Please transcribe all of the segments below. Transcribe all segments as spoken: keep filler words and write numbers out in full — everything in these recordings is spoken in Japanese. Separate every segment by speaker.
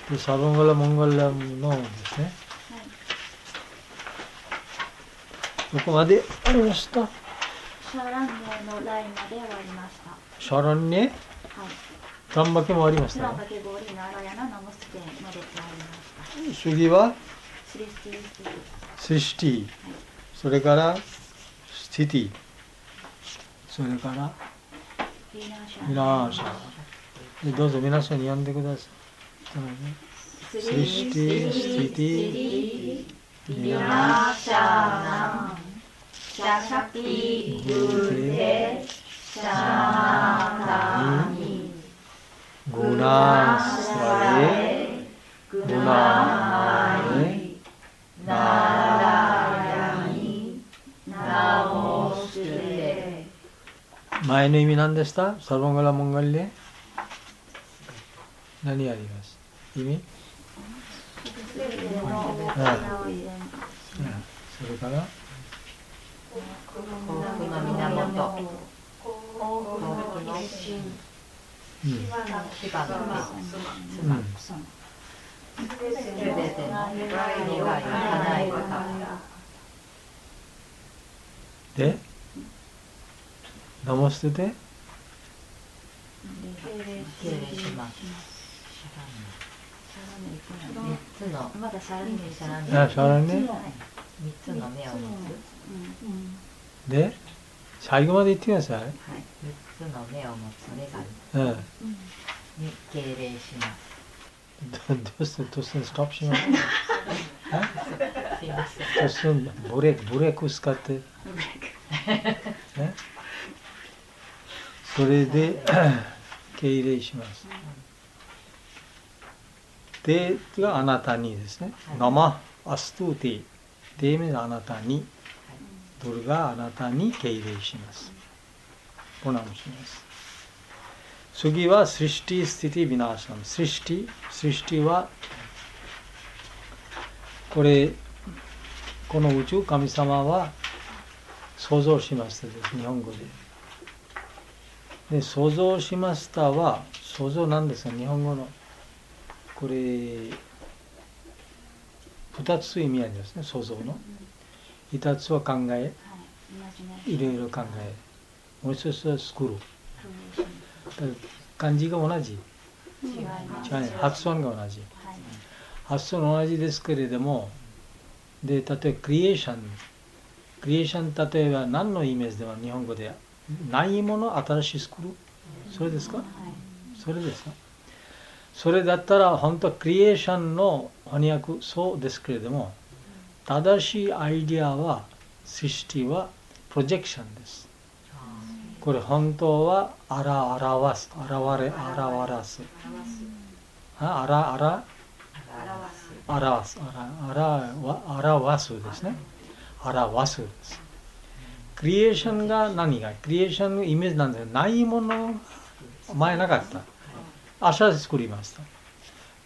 Speaker 1: でサバンガラモンガラムのですね、どこまでありました？
Speaker 2: シャランネのラインまで終わりました。
Speaker 1: シャランネ、はい、タンバケもありましたね。次はスリシティ、スリシティ、それからスティティ、それからビナーシャ。でどうぞ皆さんに読んでください。スリシティ、スティティ、ビナーシャナ、シャシャティ、グデ、シャナタニ、グナスラエ、グナマイ、ナラヤニ、ナモステ。前の意味何でした？サルバンガラモンガリレ。何あります？意味？それから
Speaker 3: 幸福の源、幸福の心、芝の根、すべての願いを叶えるた
Speaker 1: めで、ナモステで
Speaker 3: 敬礼します。三つのまだシャランネ、シャランネ、
Speaker 1: あ、シャランネ、
Speaker 3: 三つの目を持
Speaker 1: つ。で、最後まで言ってください。はい、
Speaker 3: 三つの目を持つ女神に敬礼します。
Speaker 1: どうして突然ストップします？突然ブレーク、ブレーク使って。それで敬礼します。でがあなたにですね。ナマアストゥティ。ではあなたに。ドルがあなたに敬礼します。プナムします。次はスリシティスティティビナーシャム。スリシティ、スリシティはこれこの宇宙神様は創造しましたです。日本語で。で創造しましたは創造なんですが日本語のこれ二つ意味ありますね。創造の一つは考え、いろいろ考え、もう一つは作る。漢字が同じ、違い発音が同じ、発音同じですけれども、で例えばクリエーション、クリエーション例えば何のイメージでは日本語でないものを新しく作る、それですか？それですか？それだったら本当はクリエーションの翻訳そうですけれども、正しいアイディアはスリシティはプロジェクションです。これ本当はあら表す、現れ表す、あらあら表す、あら表すですね。表すです。クリエーションが何がクリエーションのイメージなんですが、ないもの前なかった。明日作りました。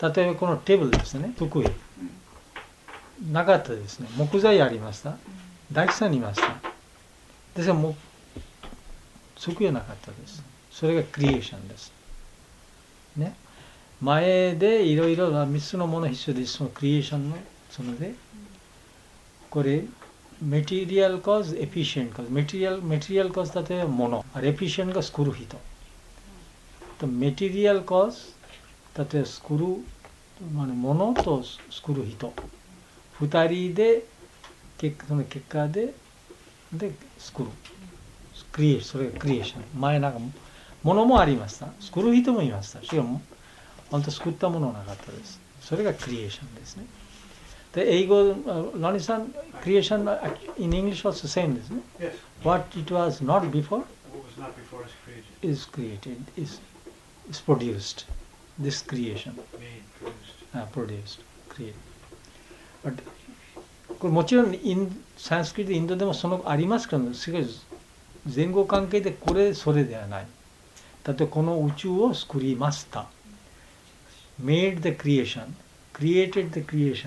Speaker 1: 例えばこのテーブルですね、机。なかったですね。木材ありました。大工さんにいました。ですが、も机なかったです。それがクリエーションです。ね。前でいろいろなみっつのもの必要です。そのクリエーションの、そので、これ、メテリアルコーズ、エフィシエントコーズ。メテリアル、メテリアルコーズ例えばもの。あれエフィシエントが作る人。メテリアルコーズ、例えば作る、ものと作る人。二人で、その結果で、で、作る。クリエーション、それがクリエーション。前なんか、ものもありました。作る人もいました。しかも、本当作ったものはなかったです。それがクリエーションですね。で、英語、ロニーさん、クリエーション、in English was the same ですね。
Speaker 4: Yes.
Speaker 1: What it was not before
Speaker 4: What was not before is created.
Speaker 1: is created, is, is produced. This creation.
Speaker 4: Made, produced.
Speaker 1: Uh, produced, created. But これもちろんインサンスクリットインドでもそのありますけど、しかし前後関係でこれそれではない。だってこの宇宙を作りました。made the creation, created the creation。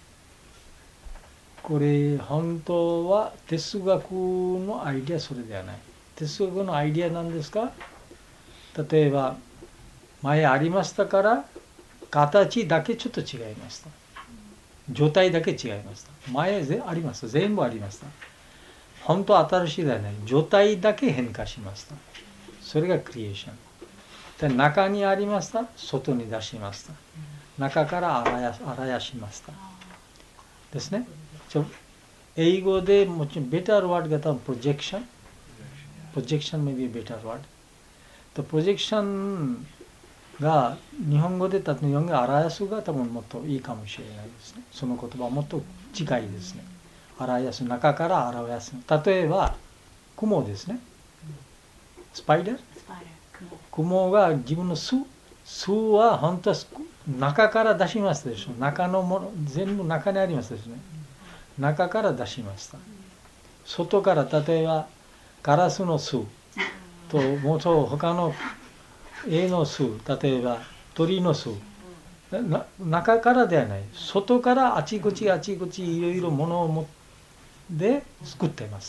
Speaker 1: これ本当は哲学のアイディアそれではない。哲学のアイディアなんですか？例えば前ありましたから形だけちょっと違いました。状態だけ違いました。前ぜありました。全部ありました。本当は新しいではない。状態だけ変化しました。それがクリエーション。で中にありました。外に出しました。中から洗や洗やしました。ですね。ちょ英語でもちろんベターワードが多分プロジェクション。プロジェクション may be a better word。とプロジェクションが日本語で例えば日本語が洗やすが多分もっといいかもしれないですね。その言葉はもっと近いですね。洗やす、中から洗やす。例えば雲ですね。スパイダー。雲が自分の巣、巣は本当は中から出しますでしょ。中のもの全部中にありますですね。中から出しました。外から例えばガラスの巣ともうそう他の絵の巣、例えば鳥の巣、な中からではない、外からあちこちあちこちいろいろものを持って作っています。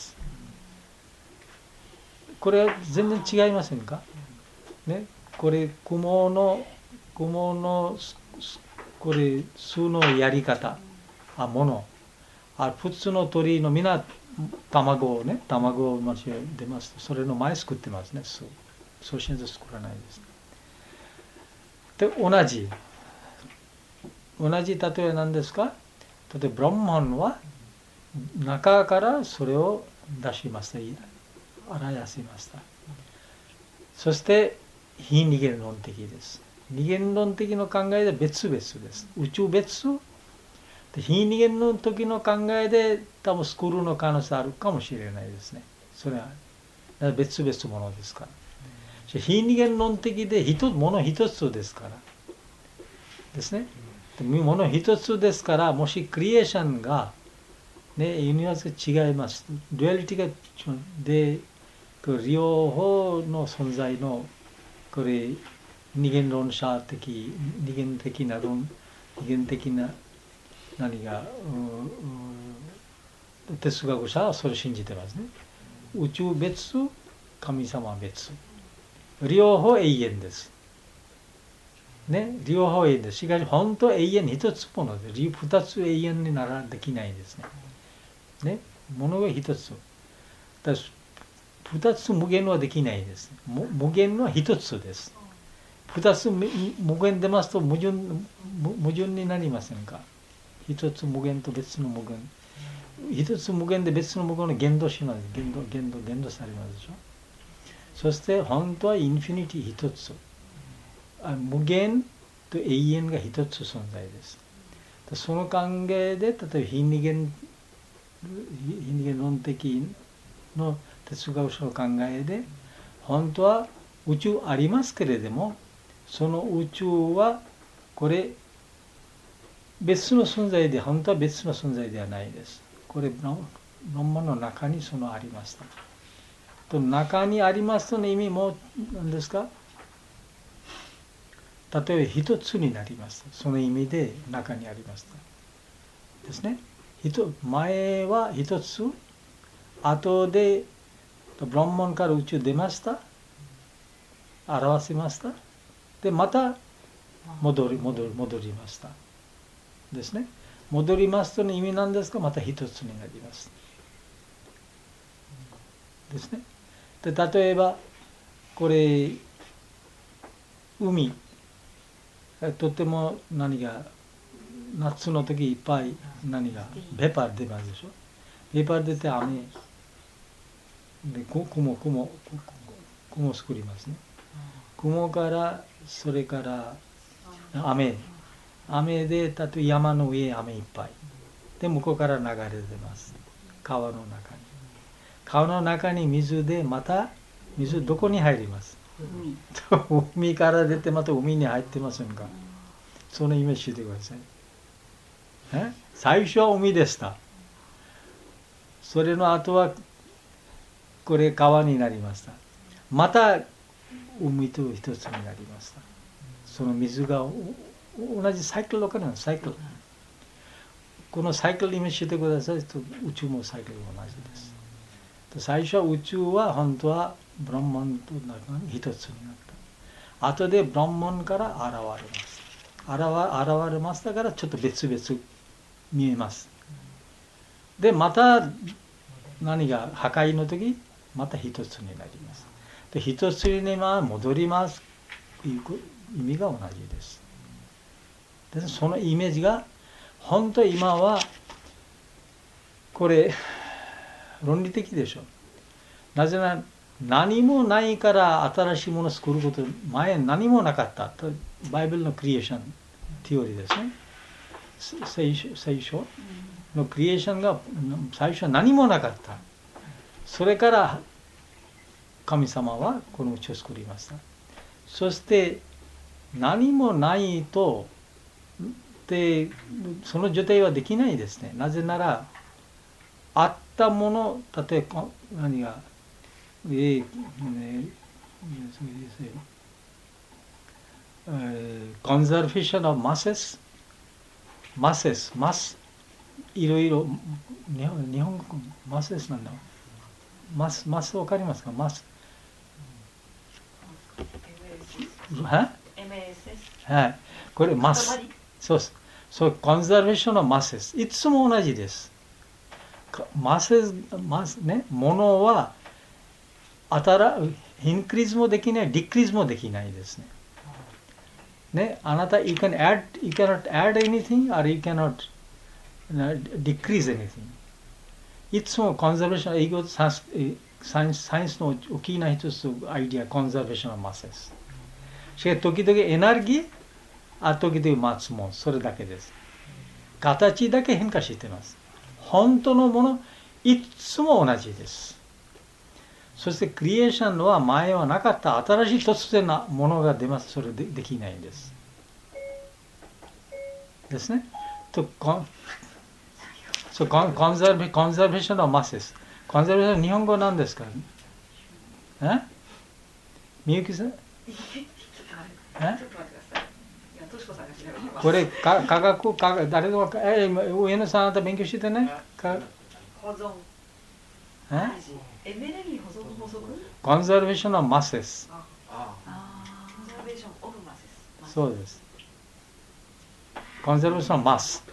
Speaker 1: これは全然違いませんか、ね、これ雲の雲のこれ巣のやり方、あものあ普通の鳥のみんな卵をね、卵を間違え出ますと、それの前作ってますね、そう。そうしないと作らないです。で、同じ。同じ例えなんですか？例えば、ブランマンは中からそれを出しました。洗やしました。そして、非二元論的です。二元論的の考えで別々です。宇宙別で非二元の時の考えで多分スクールの可能性あるかもしれないですね。それは別々ものですから。非二元論的で一つもの一つですからですね。もの一つですから、もしクリエーションが、ね、ユニバースが違います。デュアリティがで両方の存在のこれ二元論者的二元的な論二元的な何が哲学者はそれを信じてますね。宇宙別、神様別。両方永遠です。ね、両方永遠です。しかし本当は永遠一つもので、二つ永遠にならできないですね。ね、ものが一つ。だ二つ無限はできないです。無限は一つです。二つ無限出ますと矛盾、矛盾になりませんか？一つ無限と別の無限。一つ無限で別の無限の限度します。限度、限度、限度されますでしょ。そして本当はインフィニティ一つ。無限と永遠が一つ存在です。その考えで、例えば非二元、非二元論的の哲学者の考えで、本当は宇宙ありますけれども、その宇宙はこれ別の存在で、本当は別の存在ではないです。これ論文の中にそのありました。と中にありますとの意味も何ですか？例えば一つになります。その意味で中にありました。ですね。前は一つ、後でブランマンから宇宙出ました。表せました。で、また戻り、戻り、戻りました。ですね。戻りますとの意味なんですが、また一つになります。ですね。で、例えば、これ、海、とても何が、夏の時いっぱい何が、ペーパー出ますでしょ。ペーパー出て雨、で、雲、雲、雲作りますね。雲から、それから雨。雨で、例えば山の上雨いっぱい。で、向こうから流れ出ます。川の中に。川の中に水で、また水どこに入ります？海。海から出てまた海に入ってませんか？そのイメージしてください。え？最初は海でした。それの後は、これ川になりました。また海と一つになりました。その水が同じサイクルわかるんです。サイクル。このサイクルイメージしてくださいと、宇宙もサイクル同じです。最初は宇宙は本当はブランマンと中に一つになった。後でブランマンから現れます。 現れましたからちょっと別々見えます。でまた何が破壊の時また一つになります。で一つに戻りますという意味が同じです。でそのイメージが本当今はこれ論理的でしょ。なぜなら何もないから新しいものを作ること、前何もなかったとバイブルのクリエーションテオリーですね。聖書、聖書のクリエーションが最初は何もなかった。それから神様はこの宇宙を作りました。そして何もないとでその状態はできないですね。なぜならあったもの、例えば何がえーね、コンザルフェーションのマセスマセスマスいろいろ日本日本語マセスなんだ。マスマスわかりますか？マスはい、これマスそうです。そうコンザルフェーションのマセスいつも同じです。マセスマスね、ものはあたらインクリーズもできない、ディクリーズもできないですね。ね、あなた you can add, you cannot add anything or you cannot decrease anything。いつもコンザベーション、英語サインス、サインスの大きな一つアイディア、コンザベーションのマスです。しかし時々エネルギー、あ時々マツもそれだけです。形だけ変化しています。本当のもの、いつも同じです。そしてクリエーションは前はなかった新しい突然なものが出ます。それでできないんです。ですね。とコンそうコンコンザーベ、コンザーベーションのマスです。コンザーベーションの日本語なんですか？え？みゆきさん？え？これか科学科学誰のえ上野さんあなた勉強してね？か
Speaker 3: 保存。
Speaker 1: え？
Speaker 3: エネルギー保存の法則？
Speaker 1: コンザーベーションのマスです。
Speaker 3: ああ。コンザーベーションオブマスです。
Speaker 1: そうです。コンザーベーションのマス。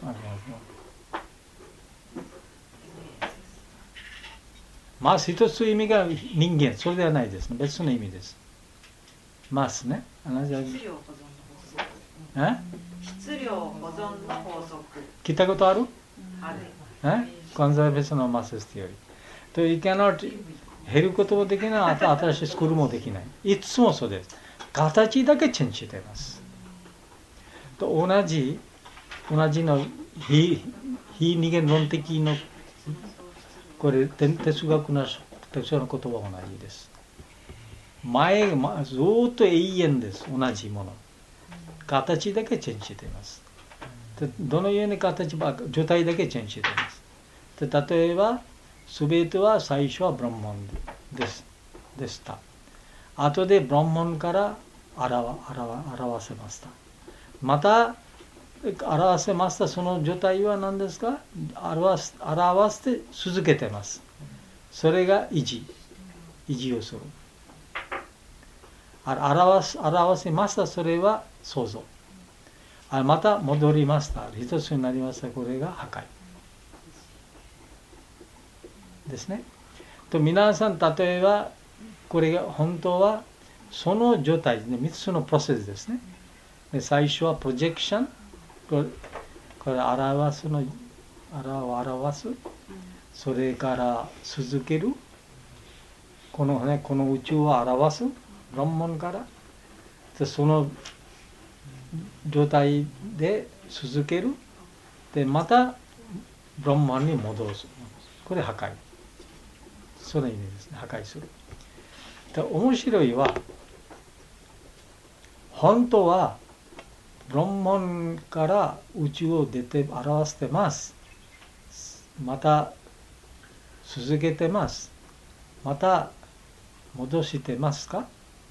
Speaker 1: マス一つ意味が人間、それではないですね。別の意味です。マスね。
Speaker 3: 質量保存の法則。
Speaker 1: え？
Speaker 3: 質量保存の法則。
Speaker 1: 聞いたことある？
Speaker 3: ある。
Speaker 1: え？コンザーベーションのマスですより。と、you cannot 減ることもできない、新しい作るもできない。いつもそうです。形だけチェンジしています。と同じ、同じの非、非二元論的の、これ、哲学の、哲学の言葉は同じです。前、ずっと永遠です。同じもの。形だけチェンジしています。でどのように形ば、状態だけチェンジしています。で例えば、すべては最初はブランモンです。でした。後でブランモンから表、表、表せました。また、表せました。その状態は何ですか？表す、表して続けてます。それが維持。維持をする。表す、表せました。それは創造。また戻りました。一つになりました。これが破壊。ですね。と皆さん例えばこれが本当はその状態でみっつのプロセスですね。で最初はプロジェクション、これこれ表すの表す、それから続ける、このねこの宇宙を表す、ブランモンからでその状態で続ける、でまたブランモンに戻す。これ破壊。その意味ですね。破壊する。で面白いは本当はブランモンから宇宙を出て表してます。また続けてます。また戻してますか？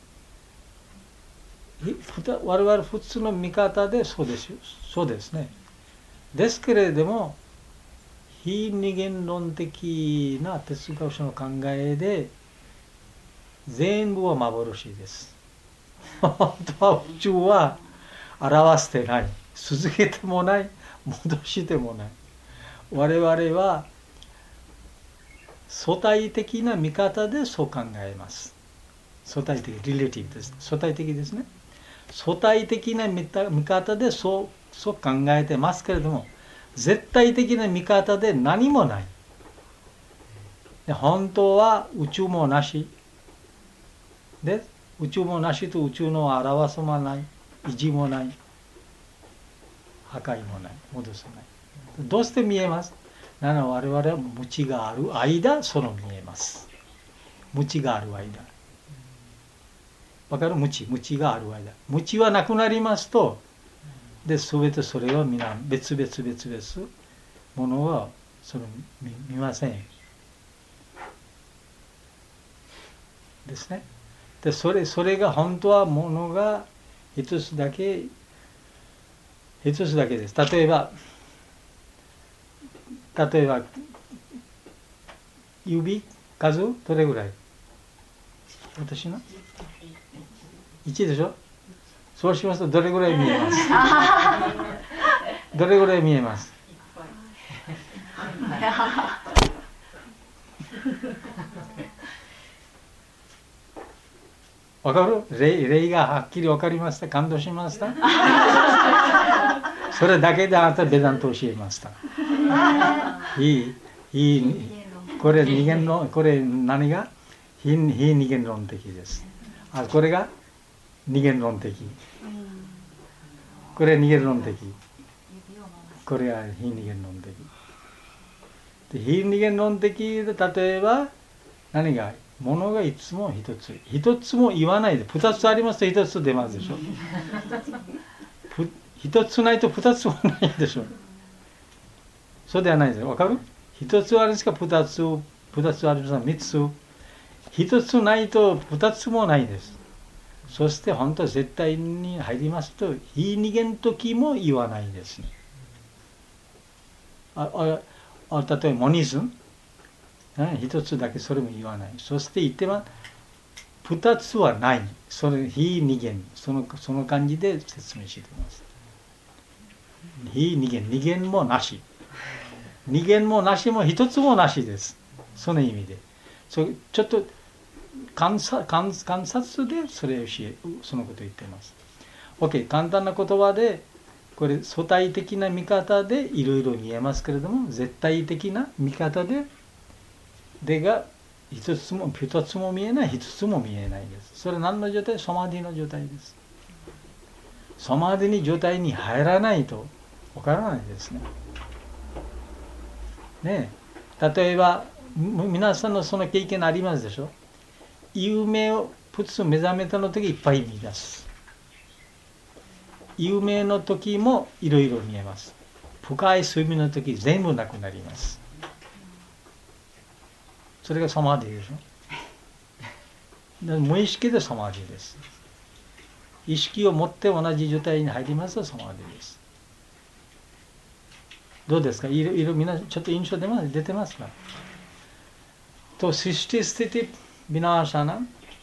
Speaker 1: 我々普通の見方でそうですよ。そうですね。ですけれども非二元論的な哲学者の考えで全部は幻です。本当は宇宙は表してない、続けてもない、戻してもない。我々は相対的な見方でそう考えます。相対的、リレーティブです。相対的ですね。相対的な見方でそう、そう考えてますけれども、絶対的な見方で何もない。で本当は宇宙もなし。で、宇宙もなしと宇宙の表すもない、維持もない、破壊もない、戻さない。どうして見えます？なので我々は無知がある間、その見えます。無知がある間。わかる？無知、無知がある間。無知はなくなりますと、で、すべてそれは皆、別々別々、ものはその 見, 見ません。ですね。で、それ、それが本当はものが一つだけ、一つだけです。例えば、例えば、指、数、どれぐらい？私のいちでしょ。そうしますとどれぐらい見えます？どれぐらい見えます？わかる？例、例がはっきりわかりました？感動しました？それだけであなたベダントを教えました。いい、いい、これ二元論、これ何が？非、非二元論的です。あ、これが二元論的。これ二元論的。これは非二元論的。で、非二元論的で例えば何が？ものがいつも一つ。一つも言わないで、二つありますと一つ出ますでしょ。一つないと二つもないでしょ。そうではないですよ。わかる？一つあるんですか、二つ、二つあるんですか、三つ。一つないと二つもないです。そして本当は絶対に入りますと、非二元時も言わないですね。あああ例えばモニズム、一つだけそれも言わない。そして言っては、二つはない。それ非二元、その、その感じで説明しています。非二元、二元もなし。二元もなしも一つもなしです。その意味で。そちょっと観察、観察でそれを教え、そのことを言っています。OK、簡単な言葉で、これ相対的な見方でいろいろ見えますけれども、絶対的な見方で、でが一つも、一つも見えない、一つも見えないです。それ何の状態？サマディの状態です。サマディの状態に入らないとわからないですね。ねえ、例えば皆さんのその経験ありますでしょ。夢を普通目覚めたの時いっぱい見出す。夢の時もいろいろ見えます。深い睡眠の時全部なくなります。それがサマディでしょ。無意識でサマディです。意識を持って同じ状態に入りますとサマディです。どうですか？いろいろみんなちょっと印象出ます、出てますか？と、シシティスティティビナーシャナ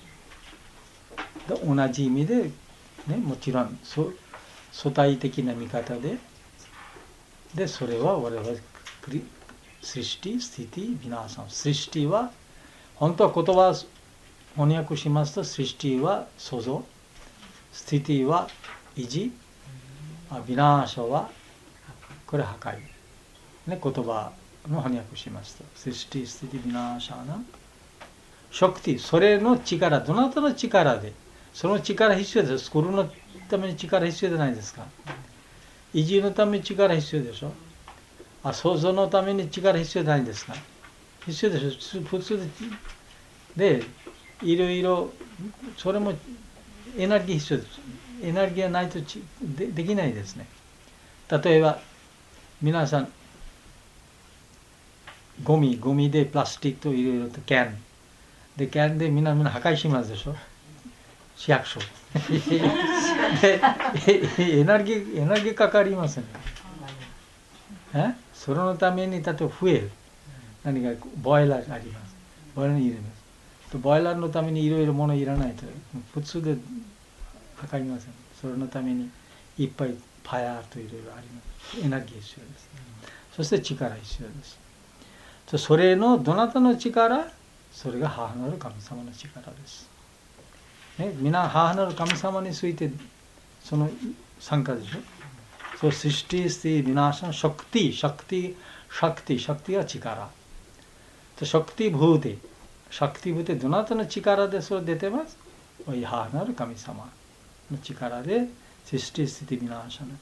Speaker 1: 同じ意味で、ね、もちろん相対的な見方で、で、それは我々シシティスティティビナーシャナ。シシティは、本当は言葉を翻訳しますと、シシティは創造、スティティは維持、ビナーシャはこれ破壊。ね、言葉の翻訳しますと、シシティスティティビナーシャナ。ショクティ、それの力、どなたの力で、その力必要です。作るのために力必要じゃないですか。維持のために力必要でしょ。あ、創造のために力必要じゃないですか。必要でしょ。普通で、で、いろいろ、それもエネルギー必要です。エネルギーがないとち で, できないですね。例えば、皆さん、ゴミ、ゴミでプラスチックといろいろとキャン。で、キャンでみんなみんな破壊しますでしょ。市役所。で、エネルギー、エネルギーかかりますね。えそれのために、例えば増える。何か、ボイラーがあります。ボイラーに入れます。ボイラーのためにいろいろものいらないと、普通でかかりません。それのためにいっぱいファイアーといろいろあります。エネルギー必要です。そして力必要です。それのどなたの力？それが母なる神様の力です。ね、皆母なる神様についてその参加でしょ。そう、シシティスティ、ビナシャン、シャクティ、シャクティ、シャクティ、シャクティは力。シャクティブーティ、シャクティブーティ、どなたの力でそれ出てます？母なる神様の力で、シシティスティ、ビナシャン。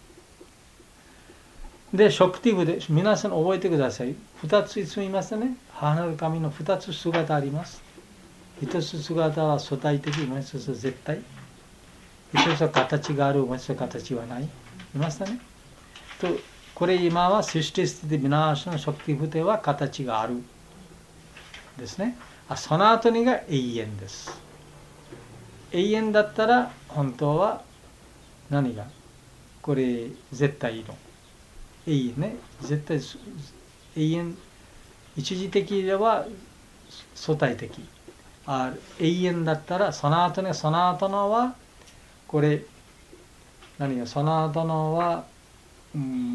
Speaker 1: で、シャクティブで、皆さん覚えてください。二ついつも言いますね。母なる神の二つ姿あります。一つ姿は相対的、もう一つは絶対。一つは形がある、もう一つは形はない。いましたね。と、これ今はシシティスティビナーシャのシャクティブテは形がある。ですね。あ、その後にが永遠です。永遠だったら本当は何がこれ絶対の永遠ね。絶対永遠一時的では相対的。あ、永遠だったらその後にその後のはこれ何がその後のは、うん、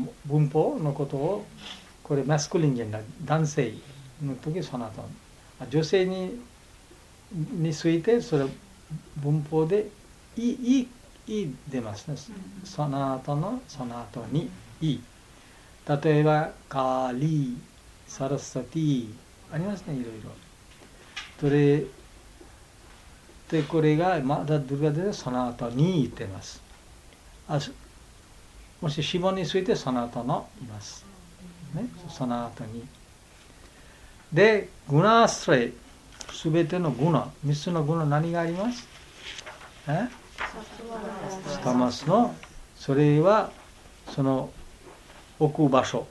Speaker 1: 文法のことをこれマスクリンジェンダー男性の時その後女性にについてそれ文法でいいいい出ますね。その後のその後にいい。例えばカーリー、サラスタティありますね、いろいろ。それでこれがまだドゥガでその後に言ってます。あ、もし死亡についてその後のいます。ね、その後に。で、グナーストレイ、すべてのグナ、みっつのグナ何があります？え？スタマスの、それはその置く場所。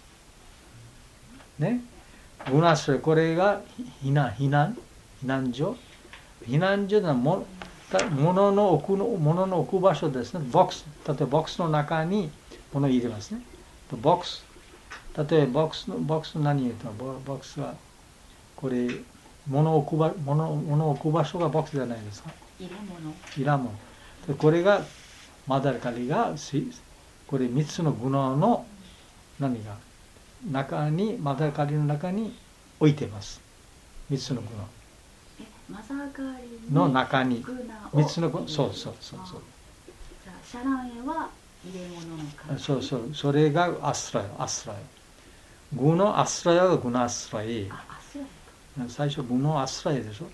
Speaker 1: ね。グナーストレイ、これが避難、避難、避難所。避難所のも物の置くの物の置く場所ですね。ボックス、例えばボックスの中に物を入れますね。ボックス、例えばボックスのボックスの何言うとボックスはこれ物を置く場物物を置く場所がボックスじゃないですか。
Speaker 2: 入れ物。
Speaker 1: 入れ物。でこれがマダルカリがこれ三つのグナの何が中にマダルカリの中に置いてます。三つのグナ。
Speaker 2: マザーカリ
Speaker 1: の中に三つのそうそうそうそう。
Speaker 2: じゃあシャランエは入れ物の感じ。
Speaker 1: そうそう、それがアスラヤ、アスラヤ。グのアスラヤがグナアスラヤ。
Speaker 2: あ、アスラヤ。
Speaker 1: 最初グのアスラヤでし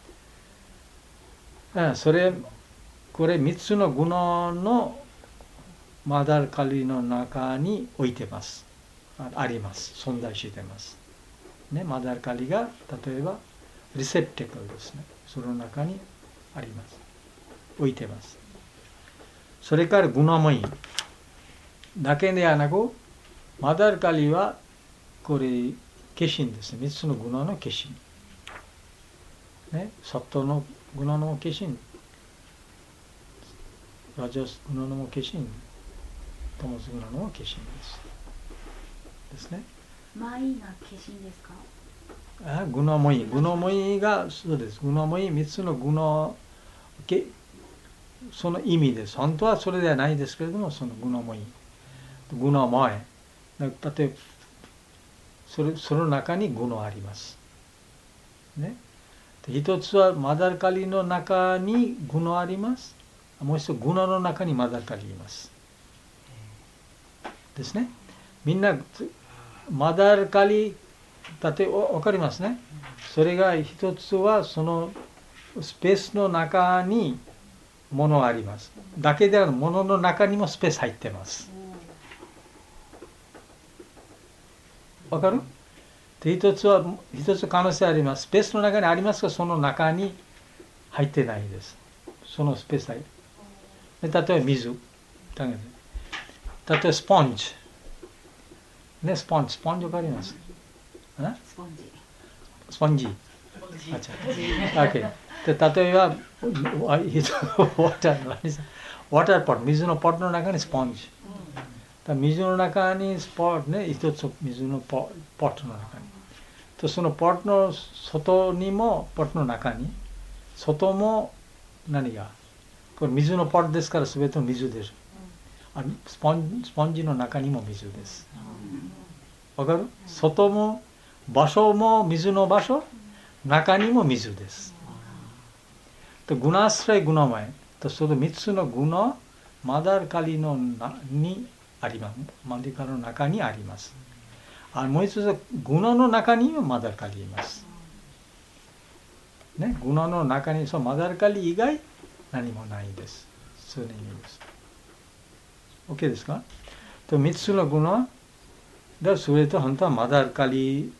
Speaker 1: ょ。それこれ三つのグナのマダルカリの中に置いてます。あります。存在してます。ね、マダルカリが例えばリセプティクルですね。その中にあります。置いてます。それからグナモイだけではなく、マダルカリはこれ化身ですね。三つのグナの化身。ね、サットのグナの化身、ラジャスグナの化身、トモスグナの化身です。ですね。
Speaker 2: マイな化身ですか？
Speaker 1: あ、グナモイ、グナモイがそうです。グナモイ三つのグナけその意味です。本当はそれではないですけれども、そのグナモイ、グナモイ、例えばそれその中にグナあります。ね。一つはマダルカリの中にグナあります。もう一つグナの中にマダルカリいます。ですね。みんなマダルカリだって分かりますね。それが一つはそのスペースの中に物があります。だけではなく物の中にもスペース入ってます。分かる？で一つは一つ可能性あります。スペースの中にありますがその中に入ってないです。そのスペース入る。例えば水。例えばスポンジ。ね、スポンジ。スポンジ分かります？
Speaker 2: スポンジ。
Speaker 1: スポンジ。あ、OK。で例えばウォーター、ウォーターポット、水のポットの中にスポンジ。水の中にスポットね、一つ水のポットの中に。とそのポットの外にも、ポットの中に、外も何がこれ水のポットですから全ての水です。 あスポン、スポンジの中にも水です。わかる？外も場所も水の場所、中にも水です。とグナスライグナマイとその三つのグナマダルカリのなにあります。マダルカリの中にあります。あもう一つグナの中にもマダルカリいます。ね、グナの中にそうマダルカリ以外何もないです。そういう意味です。OK ですか？と三つのグナだそれと本当はマダルカリ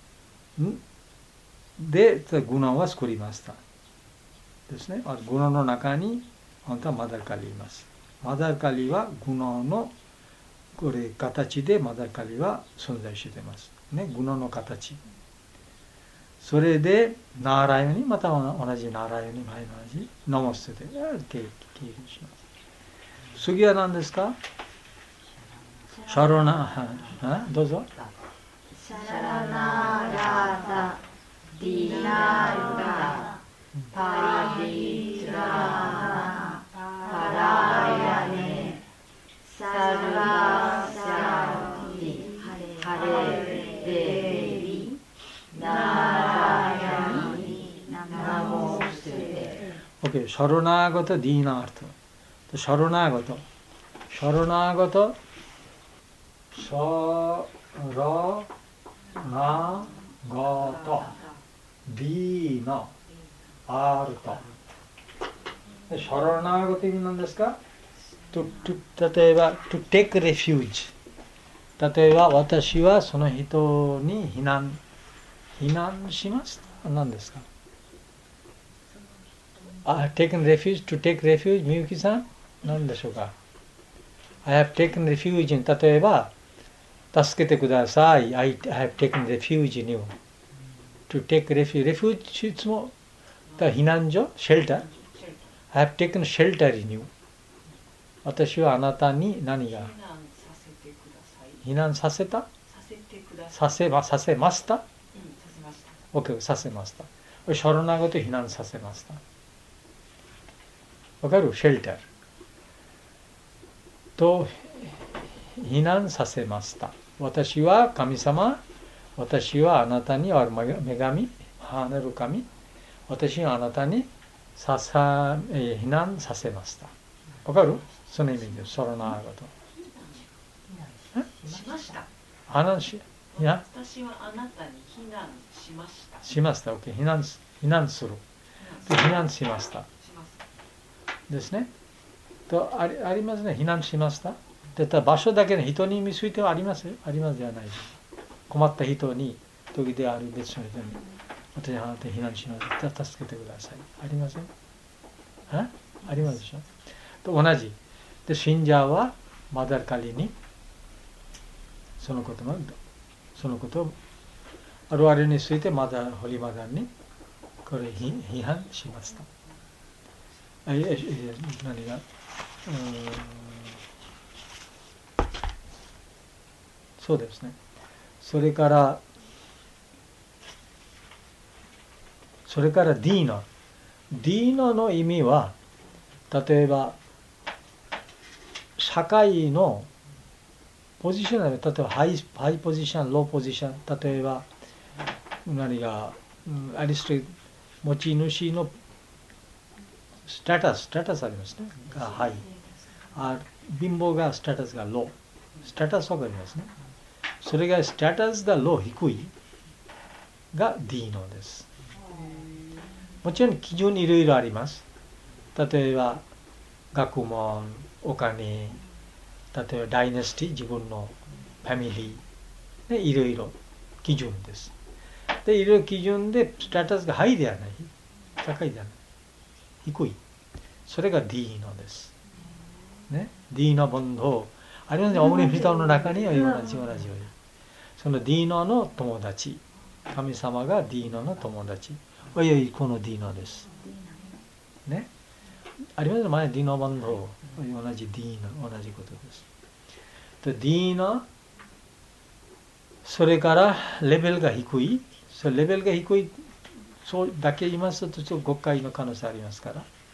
Speaker 1: でグナは作りました。ですね。グナの中に本当はマダルカリいます。マダルカリはグナのこれ形でマダルカリは存在しています。ね、グナの形。それでナーライオにまた同じナーライオに同じノモステで経営します。次は何ですか？シャロナ、どうぞ。
Speaker 2: シャラナラダディナルダパリトラナパラヤネサルバシャティハレデビナラヤニナモステ。
Speaker 1: OK、シャロナーゴトディーナート。シャロナーゴト。シャロナーゴト。シャロナゴトディーナアート。シャロナゴト意味なんですか？とと例えば、to take refuge。例えば、私はその人に避難、避難します。何ですか？ I have taken refuge, to take refuge、みゆきさん何でしょうか？ I have taken refuge in、例えば、助けてください。I have taken refuge in you. To take refuge. refuge いつも避難所 shelter. I have taken shelter in you. 私はあなたに何が避難させたさせまさせました ?OK、させました。シャロナ語で避難させました。わかる？シェルター。と、避難させました。私は神様、私はあなたにある女神、母なる神、私はあなたにささ、えー、避難させました。わかる？その意味です。その長いこと。
Speaker 3: しました。
Speaker 1: 話、いや。
Speaker 3: 私はあなたに避難しました。
Speaker 1: しました。OK。避難、避難する。避難しました。ですね。とあり、ありますね。避難しました。でた場所だけの人に見ついてはありますありますではないです。困った人に、時である別の人に、私はあなたに避難します。助けてください。ありません？あ? ありますでしょ。と同じ。で、信者はマダルカリに、そのことの、そのことを、あるあるについてマダル、ホリマダルに、これ批判しました。え、え、え、何が、そうですね。それから、それからディーノ。ディーノの意味は、例えば、社会のポジション、例えばハイ、ハイポジション、ローポジション、例えば、何が、アリスト持ち主のスタタス、スタタスありますね。がハイ。あ、貧乏がスタタスがロー。スタタスわかりますね。それがスタタスがロー、低いがディーノです。もちろん基準いろいろあります。例えば、学問、お金、例えばダイナスティ、自分のファミリー、でいろいろ基準です。で、いろいろ基準でスタータスがハイではない、高いではない、低い。それがディーノです。ね、ディーノボンド、ありますね、オムニフィトの中には同じ同じように。そのディーノの友達、神様がディーノの友達。おいおい、このディーノです。ね。ありますね、前ディーノボンド、同じディーノ、同じことです。で、ディーノ、それからレベルが低い。それレベルが低い、そうだけ言いますと、ちょっと誤解の可能性ありますから。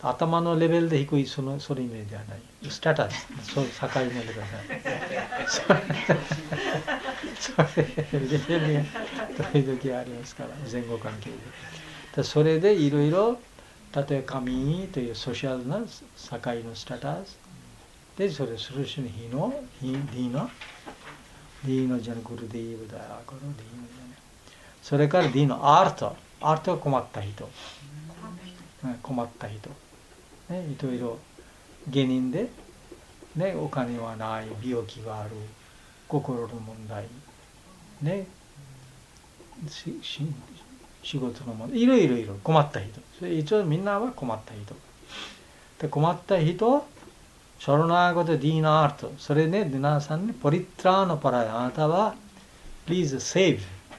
Speaker 1: 頭のレベルで低いそのそれ意味ではない。ステータス、そう境目でください。それレベルが時々ありますから前後関係で。それでいろいろ例えば神というソーシャルな境のステータスでそれそれしに日の日の日のじゃなくてディーブだこのディーのじゃね。それからディーのアート、アートは困った人、困った人。ね、いろいろ芸人で、ね、お金はない、病気がある、心の問題、ね、しし仕事の問題、いろいろいろ困った人。それ一応みんなは困った人。で困った人、ショロナーゴとディーナート、それね、皆さんね、ポリットラーのパライ、あなたは、please save。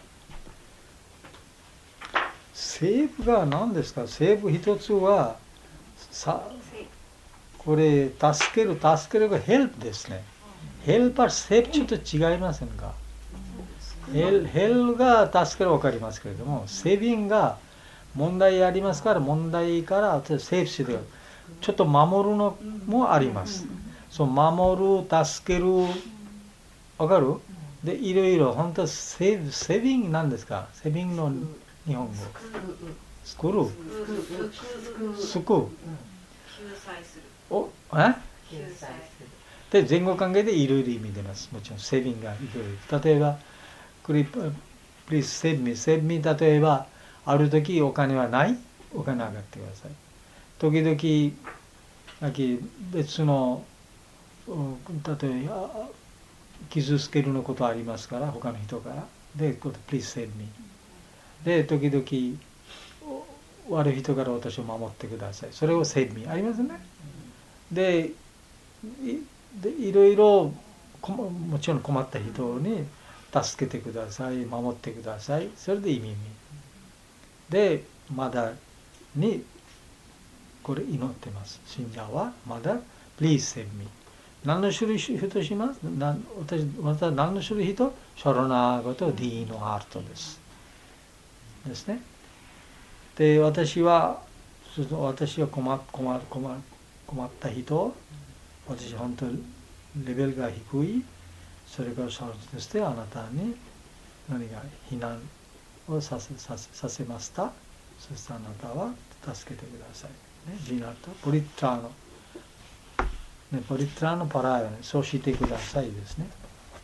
Speaker 1: セーブが何ですか？セーブ一つは、さこれ助ける助けるがヘルプですね。ヘルプはセーブちょっと違いませんか？ヘルヘルが助ける分かりますけれども、セービングが問題ありますから問題からセーブしてちょっと守るのもあります。そう守る助ける分かる？でいろいろ本当セーブセービングなんですか？セービングの日本語。救う。救う。お、え？で前後関係でいろいろ意味出ます。もちろんセービングがいろいろ。例えば、please save me, save me 例えばある時お金はない、お金上がってください。時々別の例えば傷つけるのことありますから他の人からで please save me で時々悪い人から私を守ってください。それを save me ありますね。で い, でいろいろもちろん困った人に助けてください、守ってください。それで意味でまだにこれ祈ってます。信者はまだ please save me 何の種類人します？私また何の種類人？ショロナーゴとディーのアートですですね。で私は私は困困困困った人、私本当にレベルが低い、それからそのとしてあなたに何が避難をさせさせさせました。そしてあなたは助けてください。ね、ジナとポリットラーの、ね、ポリットラーのパラーヨね、そうしてくださいですね。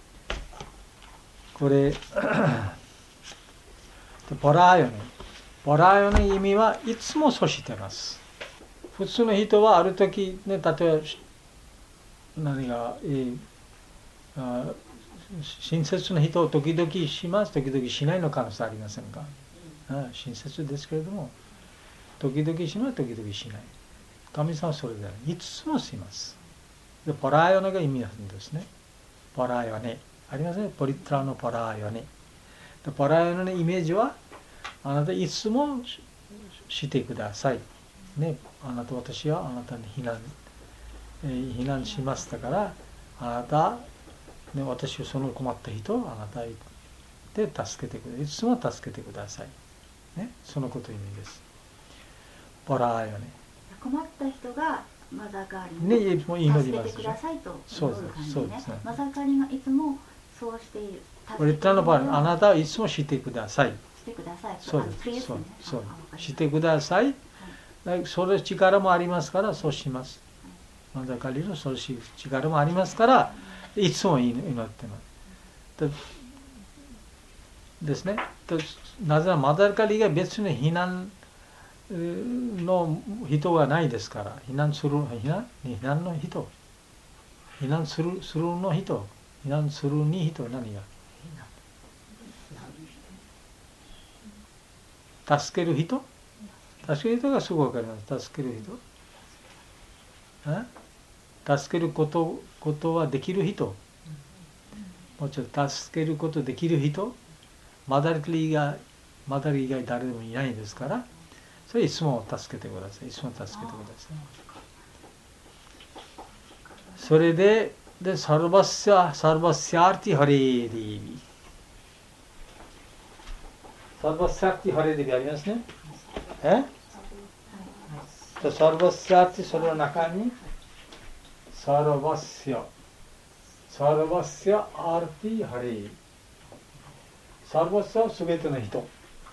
Speaker 1: これパラーヨね、パラーヨの意味はいつもそうしてます。普通の人はある時ね、例えば何が、えー、あ親切な人を時々します、時々しないの可能性ありませんか？あ親切ですけれども、時々します、時々しない。神様はそれでいつもします。で、パラーヨネが意味なんですね。パラーヨネ。ありますね。ポリトラのパラーヨネ。でパラーヨネのイメージは、あなたいつもしてください。ね、あなた、私はあなたに避難、えー、避難しましたから、あなた、ね、私はその困った人をあなたで助けてください。いつも助けてください。ね、そのこと意味です。パラーヨネ。
Speaker 2: 困った人がマザカリに助けてくださいという感じでね。マザカリがいつもそうしている。
Speaker 1: ポリトラのパラ、あなたはいつもしてください。
Speaker 2: してください。
Speaker 1: そうです。そうです。そうです。してください。はい、それ力もありますからそうします。マザカリのそうし力もありますから、いつも祈ってます。ですね。なぜならマザカリが別に避難の人がないですから、避難する避難避難の人、避難するするの人、避難するに人何が？助ける人？助ける人がすぐ分かります。助ける人？え？助けることことはできる人？もうちょっと助けることできる人？マダル以外マダル以外誰でもいないですから。それいつも助けてください。いつも助けてください。それで、で、サルバッシャ、サルバッシャーティハレーディビ。サルバッシャーティハレーディビありますね。え？ サルバッシャってその中にサルバッシャサルバッシャアーティハレイサルバッシャはすべての人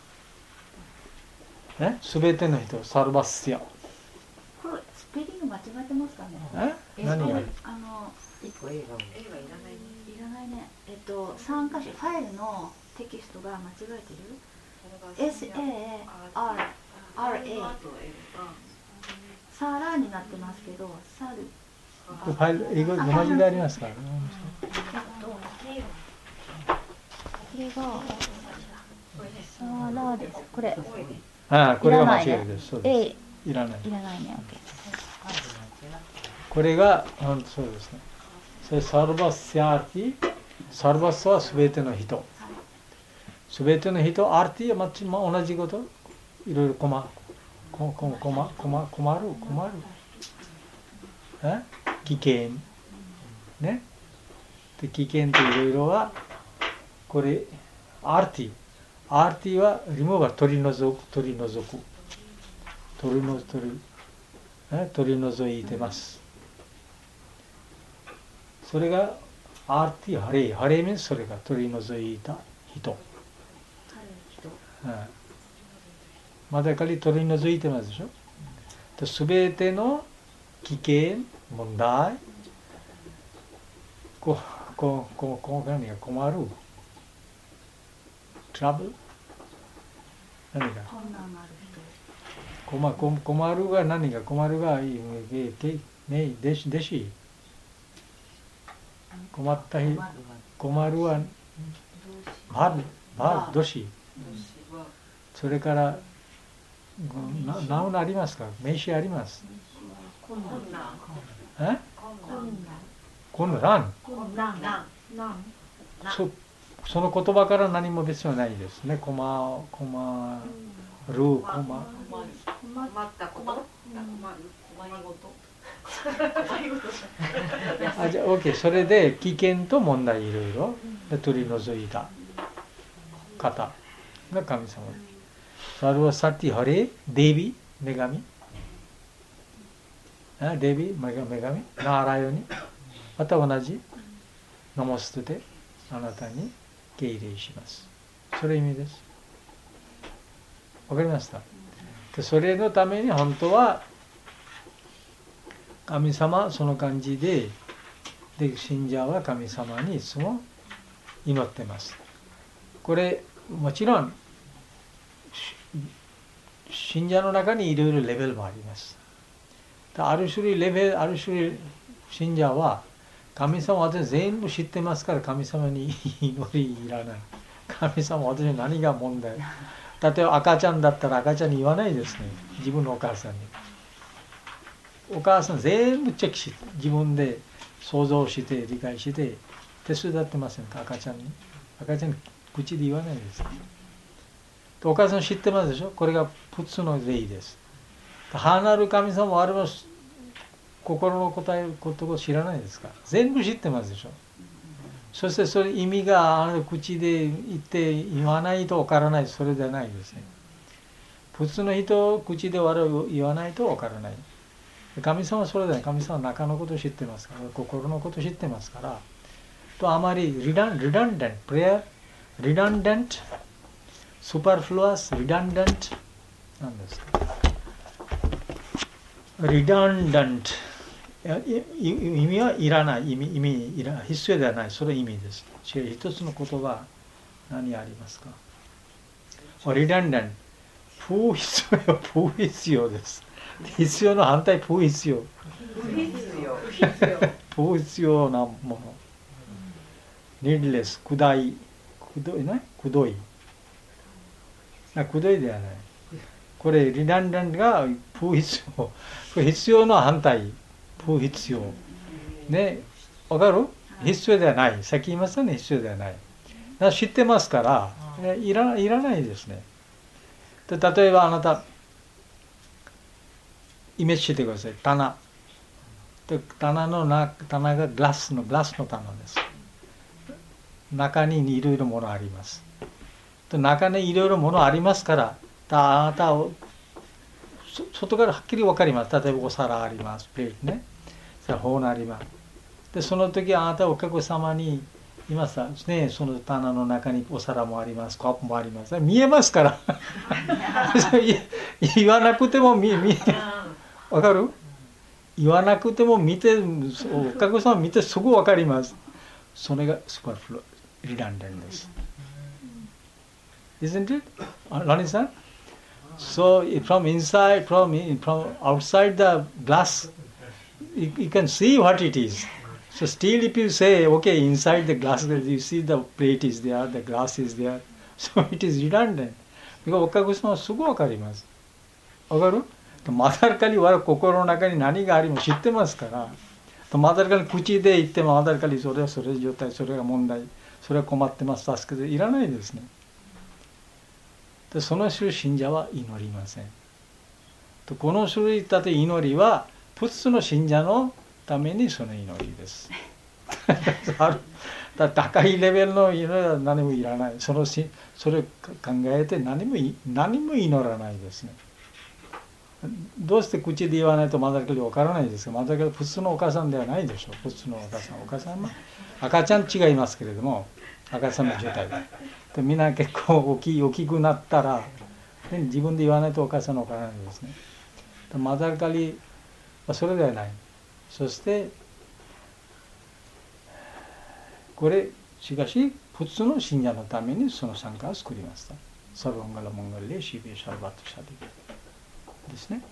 Speaker 1: ね、すべての人サルバッシャ
Speaker 2: これスペリング間違えてますかね。
Speaker 1: え何が
Speaker 2: あの
Speaker 3: 一個 A が
Speaker 2: いらないね。えっと参加者ファイルのテキストが間違えてる。エスエーアールアールエー サーラーになってますけど、サル
Speaker 1: ファイル英語同じでありますから、ね、
Speaker 2: えっとこれがサーラーです。これ
Speaker 1: ああこれが間違いです。そうです。
Speaker 2: いらない。
Speaker 1: いらない。
Speaker 2: いらないね。
Speaker 1: これが本当そうですね。それサルバッシャーティ、サルバッシャはすべての人。すべての人、アーティはまあ同じこと。いろいろ困、ここ困、困、困る、困る。え？危険。ね。で危険といろいろはこれアーティ。アーティはリモーバー取り除く、取り除く。取り除取り、ね、取り除いてます。それがアーティハレイ。ハレイmeansそれが取り除いた人。まだかり取り除いてますでしょ。すべての危険、問題、こう、こう、こう、こう、何が困る。トラブル何が困る困るが何が困るがいいね弟子弟子困った日困るはバルバルドシそれからナウンありますか名詞ありますえ困難そその言葉から何も別にないですね。困困る困
Speaker 3: 困ったこと困る困りごと
Speaker 1: あじゃあ OK それで危険と問題いろいろで取り除いた方が神様。サルワサティハレデビ女神デビ女神ナーラヨニまた同じナモステであなたに敬礼します。それ意味です。わかりました。でそれのために本当は神様その感じで、で信者は神様にいつも祈ってます。これもちろん信者の中にいろいろレベルもあります。ある種類レベルある種類信者は神様は私全部知ってますから神様に祈りいらない。神様は私何が問題。例えば赤ちゃんだったら赤ちゃんに言わないですね。自分のお母さんに。お母さん全部チェックして自分で想像して理解して手伝ってませんか赤ちゃんに。赤ちゃんに口で言わないです。お母さん知ってますでしょ。これが普通の例です。母なる神様はあれは心の答えることを知らないですか。全部知ってますでしょ。そしてそれ意味があの口で言って言わないと分からない。それではないですね。普通の人口で言わないと分からない。神様はそれで神様は中のことを知ってますから心のことを知ってますからとあまりリダンリダンデントプレアリダンデントスーパーフルアスリダンデント何ですかリダンデント意味はいらない意味意味いら必要ではないそれ意味です。一つの言葉何ありますか。リダンデント不必要不必要です。必要の反対不必要不必要なもの needless くだいくどいねくどいくどいではないこれリダンデントが不必要不必要の反対不必要ねわかる必要ではないさっき言いましたね必要ではないだから知ってますからいら、いらないですねで例えばあなたイメージしてください棚で棚のな棚がグラスのグラスの棚です中にいろいろものありますで中にいろいろものありますからあなたを外からはっきり分かります。例えばお皿あります、プレートね。それは本あります。で、その時あなたはお客様に言いましたね、その棚の中にお皿もあります、コップもあります。見えますから。言わなくても見え、見え、わかる？言わなくても見て、お客様見てすぐ分かります。それがスパフロ、リダンデンです。Isn't it? Lani-san? So from inside, from from outside the glass, you, you can see what it is. So still if you say, okay, inside the glass, you see the plate is there, the glass is there. So it is redundant. Because お客様はすぐ分かります。わかる？まだかりは心の中に何がありも知ってますから。まだかり口で言ってもまだかりそれはそれ状態、それが問題、それは困ってます、助けていらないですね。でその種類信者は祈りません。とこの種類だって祈りは普通の信者のためにその祈りです。だ高いレベルの祈りは何もいらない。そのしそれを考えて何も何も祈らないですね。どうして口で言わないとまだかり分からないですが、まだかり普通のお母さんではないでしょう。普通のお母さん、お母さんは赤ちゃん違いますけれども、赤ちゃんの状態でみんな結構大きい大きくなったら、ね、自分で言わないとお母さんの分からないですね。まだかりはそれではない。そしてこれしかし普通の信者のためにその参加を作りました。サルバンガラモンガレシビシャルバトシャディですね。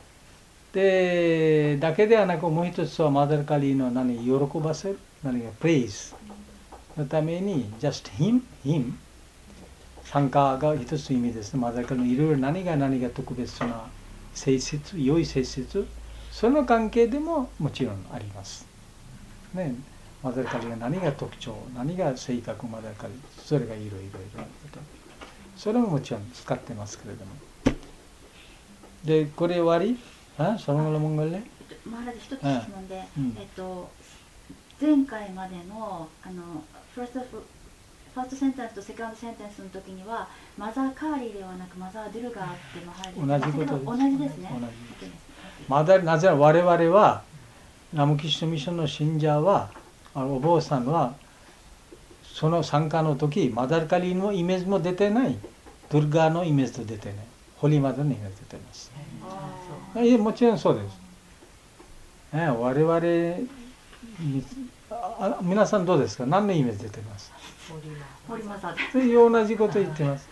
Speaker 1: でだけではなくもう一つはマダルカリの何喜ばせる何かプレイズのために just him him 参加が一つ意味ですね。マダルカリのいろいろ何が何が特別な性質良い性質その関係でももちろんあります。ね、マダルカリが何が特徴何が性格マダルカリそれがいろいろいろあることそれももちろん使ってますけれども。でこれ終わりあそのものもんがね
Speaker 2: マハラジ一つ質問で、うん、えっと前回までのあのファーストファーストセンテンスとセカンドセンテンスの時にはマザーカーリーではなくマザードゥルガーってマハラジ
Speaker 1: 同じことです。
Speaker 2: 同じですね。
Speaker 1: 同じマダルなぜなら我々はラムキシュミッションの信者はあのお坊さんはその参加の時マダルカリのイメージも出てないドゥルガーのイメージと出てないホリマダのイメージ出てます。いやもちろんそうです。え我々あ皆さんどうですか何のイメージ出てます
Speaker 2: ホリマザ
Speaker 1: ー同じこと言ってます。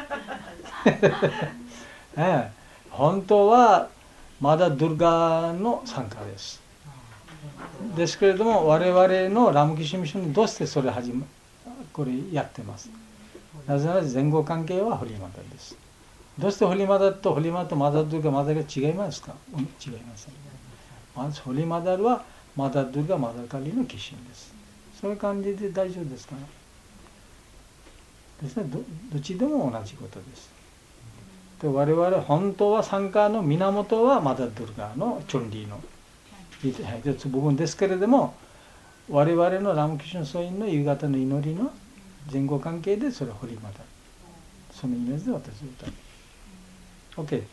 Speaker 1: え本当はまだドゥルガーの参加です。ですけれども我々のラムキシュミッションにどうしてそれ始めこれやってます。なぜなら前後関係はホリマダです。どうしてホリマダとホリマダとマダドゥルガマダルが違いますか、うん、違いません。まずホリマダルはマダドゥルガマダカリの化身です。そういう感じで大丈夫ですかですね。 ど, どっちでも同じことです。で我々本当は参加の源はマダドゥルガのチョンリーの一部分ですけれども我々のラムキシュンソインの夕方の祈りの前後関係でそれはホリマダそのイメージで私は歌う。OK。